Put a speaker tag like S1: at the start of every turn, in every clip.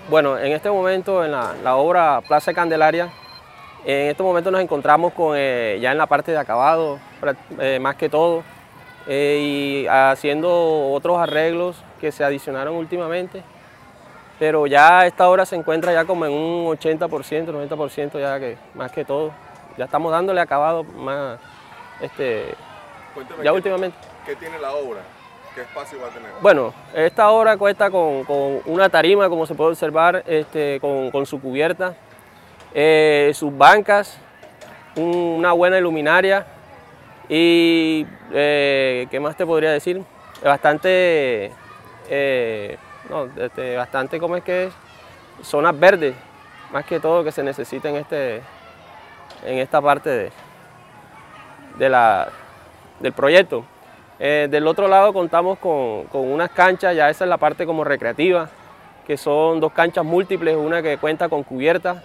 S1: Bueno, en este momento en la obra Plaza Candelaria, en este momento nos encontramos ya en la parte de acabado, más que todo, y haciendo otros arreglos que se adicionaron últimamente, pero ya esta obra se encuentra ya como en un 80%, 90% ya que más que todo. Ya estamos dándole acabado más,
S2: Cuénteme
S1: ya últimamente.
S2: ¿Qué tiene la obra? ¿Qué espacio va a tener?
S1: Bueno, esta obra cuenta con una tarima, como se puede observar, con su cubierta, sus bancas, una buena iluminaria y, ¿qué más te podría decir? Bastante, ¿cómo es que es? Zonas verdes, más que todo que se necesita en esta parte del proyecto. Del otro lado contamos con unas canchas, ya esa es la parte como recreativa, que son 2 canchas múltiples, una que cuenta con cubierta.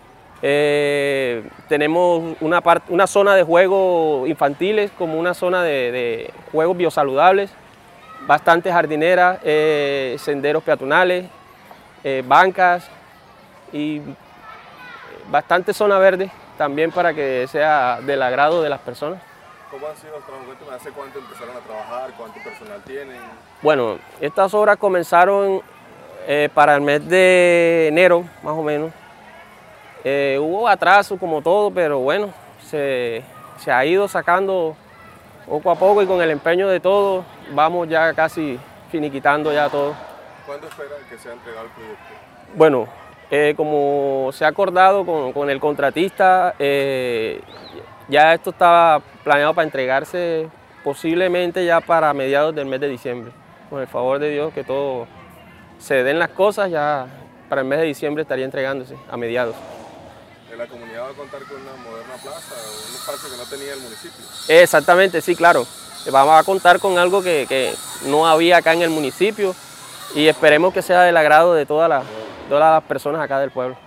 S1: Tenemos una zona de juegos infantiles, como una zona de juegos biosaludables, bastantes jardineras, senderos peatonales, bancas y bastante zona verde también para que sea del agrado de las personas.
S2: ¿Cómo han sido los trabajos? Cuéntame, ¿hace cuánto empezaron a trabajar? ¿Cuánto personal tienen?
S1: Bueno, estas obras comenzaron para el mes de enero, más o menos. Hubo atraso como todo, pero bueno, se ha ido sacando poco a poco y con el empeño de todos vamos ya casi finiquitando ya todo.
S2: ¿Cuándo esperan que sea entregado el proyecto?
S1: Bueno, como se ha acordado con el contratista, ya esto estaba planeado para entregarse posiblemente ya para mediados del mes de diciembre. Con el favor de Dios, que todo se den las cosas, ya para el mes de diciembre estaría entregándose a mediados.
S2: ¿La comunidad va a contar con una moderna plaza o un espacio que no tenía el municipio?
S1: Exactamente, sí, claro. Vamos a contar con algo que no había acá en el municipio y esperemos que sea del agrado de todas las personas acá del pueblo.